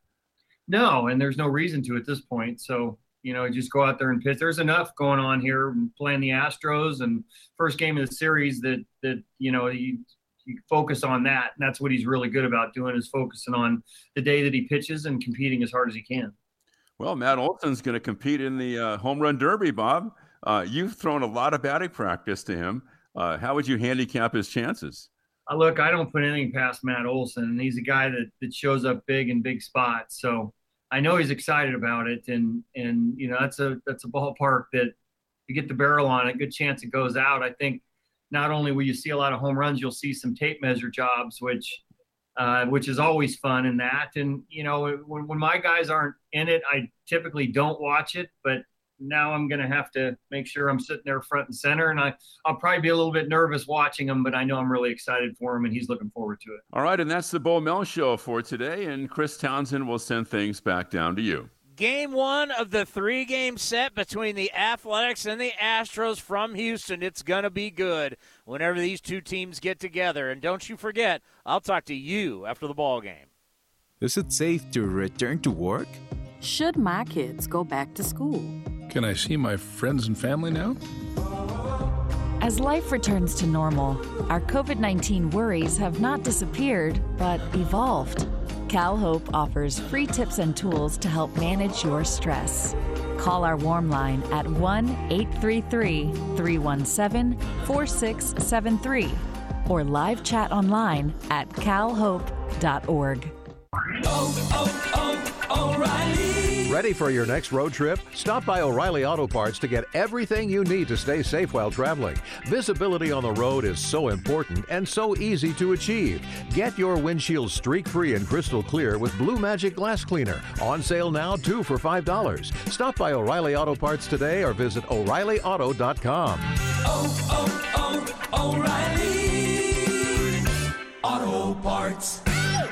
Speaker 23: No, and there's no reason to at this point. So, you know, just go out there and pitch. There's enough going on here, playing the Astros and first game of the series that, that you know, you, you focus on that. And that's what he's really good about doing, is focusing on the day that he pitches and competing as hard as he can.
Speaker 4: Well, Matt Olson's going to compete in the uh, home run derby, Bob. Uh, you've thrown a lot of batting practice to him. Uh, how would you handicap his chances?
Speaker 23: Uh, look, I don't put anything past Matt Olson, and he's a guy that, that shows up big in big spots. So I know he's excited about it, and and you know that's a that's a ballpark that you get the barrel on it, good chance it goes out. I think not only will you see a lot of home runs, you'll see some tape measure jobs, which uh, which is always fun in that. And you know when when my guys aren't in it, I typically don't watch it, but now I'm going to have to make sure I'm sitting there front and center, and I, I'll probably be a little bit nervous watching him, but I know I'm really excited for him, and he's looking forward to it.
Speaker 4: All right, and that's the Bo Mel Show for today, and Chris Townsend will send things back down to you.
Speaker 3: Game one of the three-game set between the Athletics and the Astros from Houston. It's going to be good whenever these two teams get together. And don't you forget, I'll talk to you after the ball game.
Speaker 8: Is it safe to return to work?
Speaker 12: Should my kids go back to school?
Speaker 7: Can I see my friends and family now?
Speaker 12: As life returns to normal, our COVID nineteen worries have not disappeared, but evolved. CalHope offers free tips and tools to help manage your stress. Call our warm line at one eight three three, three one seven, four six seven three or live chat online at cal hope dot org.
Speaker 14: Oh, oh, oh, O'Reilly.
Speaker 16: Ready for your next road trip? Stop by O'Reilly Auto Parts to get everything you need to stay safe while traveling. Visibility on the road is so important and so easy to achieve. Get your windshield streak-free and crystal clear with Blue Magic Glass Cleaner. On sale now, two for five dollars. Stop by O'Reilly Auto Parts today or visit O'Reilly Auto dot com.
Speaker 14: Oh, oh, oh, O'Reilly Auto Parts.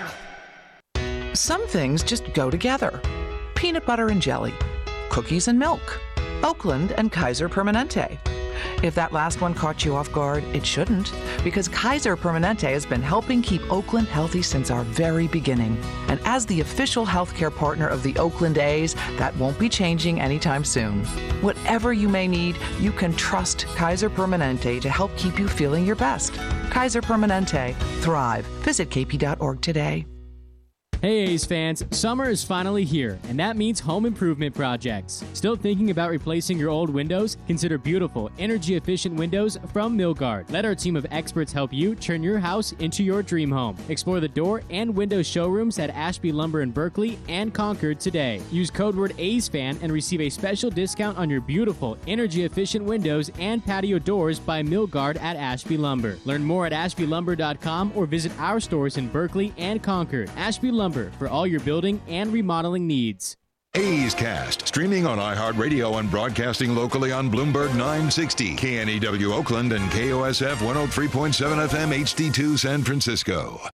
Speaker 25: Some things just go together. Peanut butter and jelly, cookies and milk, Oakland and Kaiser Permanente. If that last one caught you off guard, it shouldn't, because Kaiser Permanente has been helping keep Oakland healthy since our very beginning. And as the official healthcare partner of the Oakland A's, that won't be changing anytime soon. Whatever you may need, you can trust Kaiser Permanente to help keep you feeling your best. Kaiser Permanente. Thrive. Visit k p dot org today.
Speaker 10: Hey A's fans, summer is finally here, and that means home improvement projects. Still thinking about replacing your old windows? Consider beautiful, energy-efficient windows from Milgard. Let our team of experts help you turn your house into your dream home. Explore the door and window showrooms at Ashby Lumber in Berkeley and Concord today. Use code word A's Fan and receive a special discount on your beautiful, energy-efficient windows and patio doors by Milgard at Ashby Lumber. Learn more at ashby lumber dot com or visit our stores in Berkeley and Concord. Ashby Lumber, for all your building and remodeling needs.
Speaker 26: A's Cast, streaming on iHeartRadio and broadcasting locally on Bloomberg nine sixty, K N E W Oakland, and K O S F one oh three point seven F M H D two San Francisco.